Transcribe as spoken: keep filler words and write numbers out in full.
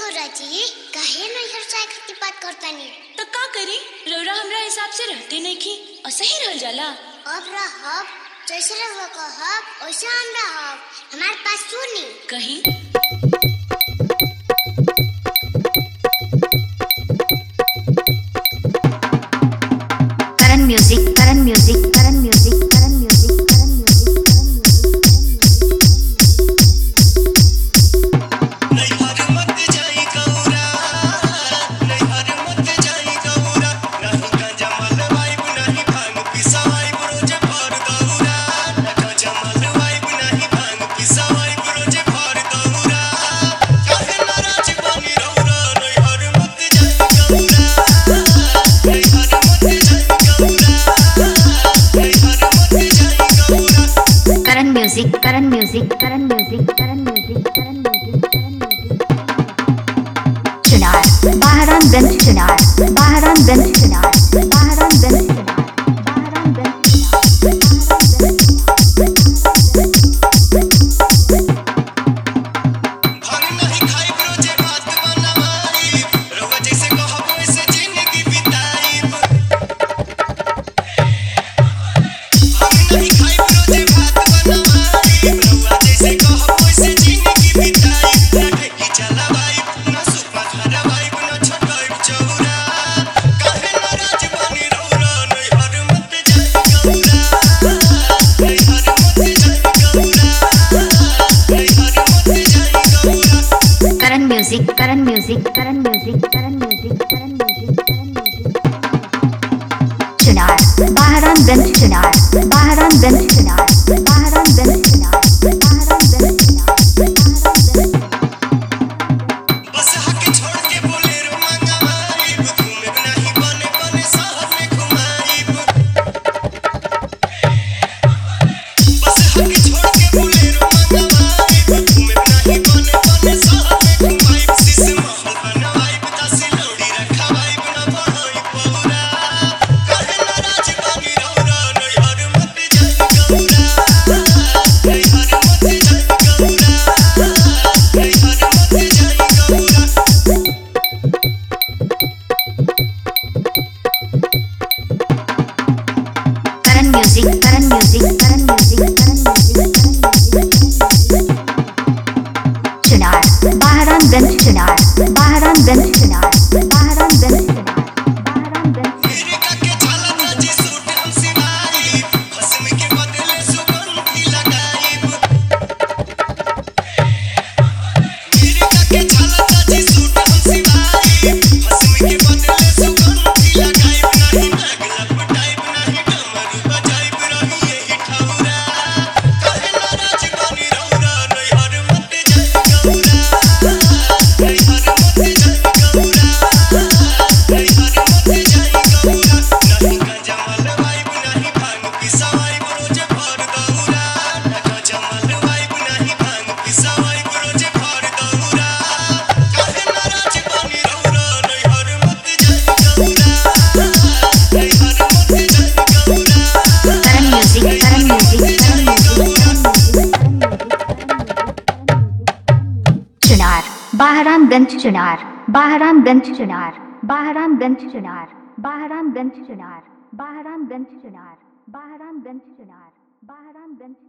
गौरा जी काहे नहीं हर चाय खाती बात करतानी तो का करी रौरा हमरा हिसाब से रहते नहीं की और सही रह जाला। अब रहब जैसे रहो कहब वैसे हम रहब हमारे पास सुनी कहीं Karan music Karan music Karan music Karan music Karan music Karan music Karan music Karan music Karan music Karan music Karan music Chunar Bahramganj Chunar Bahramganj Chunar Bahramganj Chunar Bahramganj music Karan music Karan music Karan music Karan music Karan music Chunar Bahramganj Chunar Bahramganj Chunar Bahramganj Chunar Bahramganj Chunar बस हके छोड़ के बोलेरो मंगवाई घूमे नहीं बने बने शहर में घुमाई बस हके छोड़ के बोलेरो मंगवाई घूमे नहीं बने बने शहर में घुमाई music Karan music Karan music Karan music Chunar Bahramganj Chunar Bahramganj Chunar Bahramganj Chunar Bahramganj Chunar Bahramganj Chunar Bahramganj Chunar Bahramganj Chunar Bahramganj Chunar Bahramganj Chunar Bahramganj